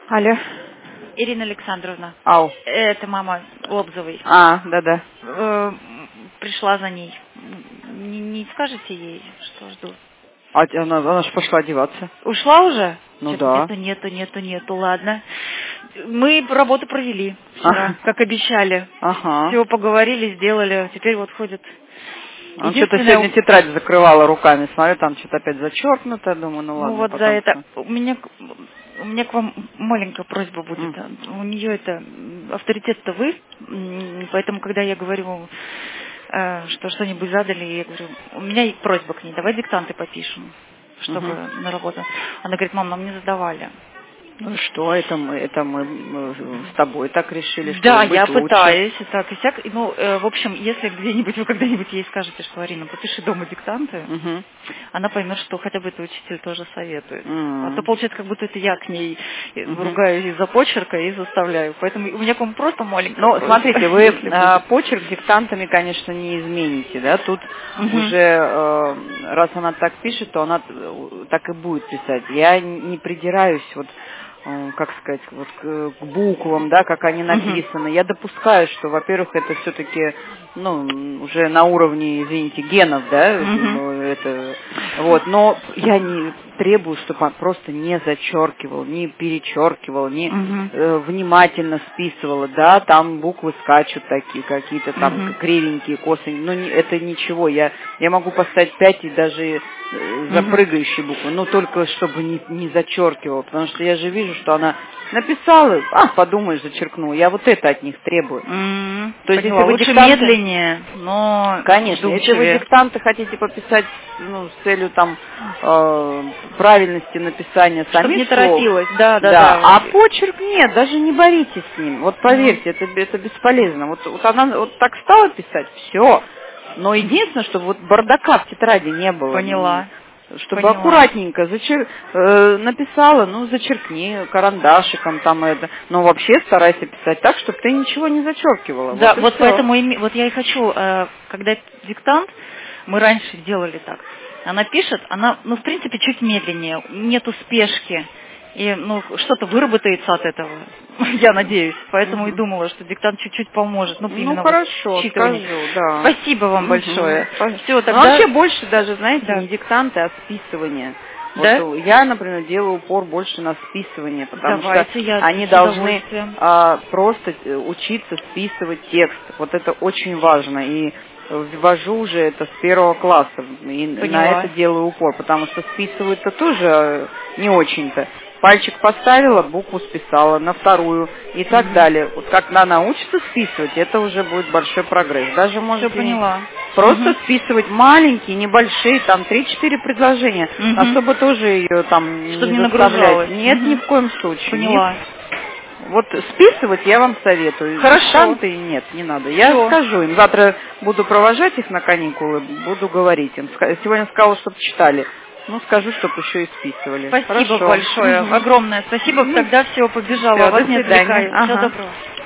Алло. Ирина Александровна. Ау. Это мама Лобзовой. Да. Пришла за ней. Не скажете ей, что жду? А она же пошла одеваться. Ушла уже? Ну да. Нету, ладно. Мы работу провели вчера, как обещали. Ага. Все поговорили, сделали. Теперь вот ходит. Она что-то сегодня тетрадь закрывала руками. Смотрю, там что-то опять зачеркнуто. Думаю, ну ладно. Ну вот за это. У меня к вам маленькая просьба будет. У нее это авторитет-то вы, поэтому когда я говорю, что что-нибудь задали, я говорю, у меня есть просьба к ней, давай диктанты попишем, чтобы на работу. Она говорит, мам, нам не задавали. Ну что, это мы с тобой так решили, что да, быть я лучше. пытаюсь, и так, и сяк. Ну, в общем, если где-нибудь вы когда-нибудь ей скажете, что, Арина, попиши дома диктанты, она поймет, что хотя бы это учитель тоже советует. А то получается, как будто это я к ней ругаюсь из-за почерка и заставляю. Поэтому у меня к вам просто маленькая просьба. Смотрите, вы почерк диктантами, конечно, не измените, да? Тут уже, раз она так пишет, то она так и будет писать. Я не придираюсь, как сказать, к буквам, да, как они написаны. Я допускаю, что, во-первых, это все-таки, уже на уровне, извините, генов, да, но я не требую, чтобы он просто не зачеркивал, не перечеркивал, не внимательно списывал, да, там буквы скачут такие, какие-то там кривенькие, косые, это ничего, я могу поставить 5 и даже запрыгающие буквы, только чтобы не зачеркивал, потому что я же вижу, что она написала, подумаешь, зачеркнула, я вот это от них требую. То есть, если вы лучше медленнее, но конечно, если вы диктанты хотите пописать, с целью там правильности написания самих чтобы не слов, торопилась, да. А почерк нет, даже не боритесь с ним. Вот поверьте, это бесполезно. Вот она вот так стала писать, все. Но единственное, чтобы бардака в тетради не было. Поняла. Чтобы аккуратненько написала, зачеркни карандашиком там это. Но вообще старайся писать так, чтобы ты ничего не зачеркивала. Да, вот поэтому я и хочу, когда диктант, мы раньше делали так. Она пишет, в принципе, чуть медленнее, нету спешки. И, что-то выработается от этого, я надеюсь. Поэтому и думала, что диктант чуть-чуть поможет. Хорошо, скажу, да. Спасибо вам большое. Все, тогда... вообще больше даже, знаете, не диктанты, а списывание. Да? Я, например, делаю упор больше на списывание, потому что они должны просто учиться списывать текст. Вот это очень важно. И ввожу уже это с 1 класса. И на это делаю упор, потому что списывают-то тоже не очень-то. Пальчик поставила, букву списала, на вторую и так далее. Вот как она научится списывать, это уже будет большой прогресс. Даже можете просто списывать маленькие, небольшие, там 3-4 предложения. Особо тоже ее там чтобы не нагружалась. Нет, ни в коем случае. Поняла. Вот списывать я вам советую. Хорошо. Нет, не надо. Я скажу им. Завтра буду провожать их на каникулы, буду говорить им. Сегодня сказала, чтобы читали. Скажу, чтобы еще и списывали. Спасибо большое. Огромное спасибо. Тогда все, побежала. Вас не отвлекаю. Всего доброго.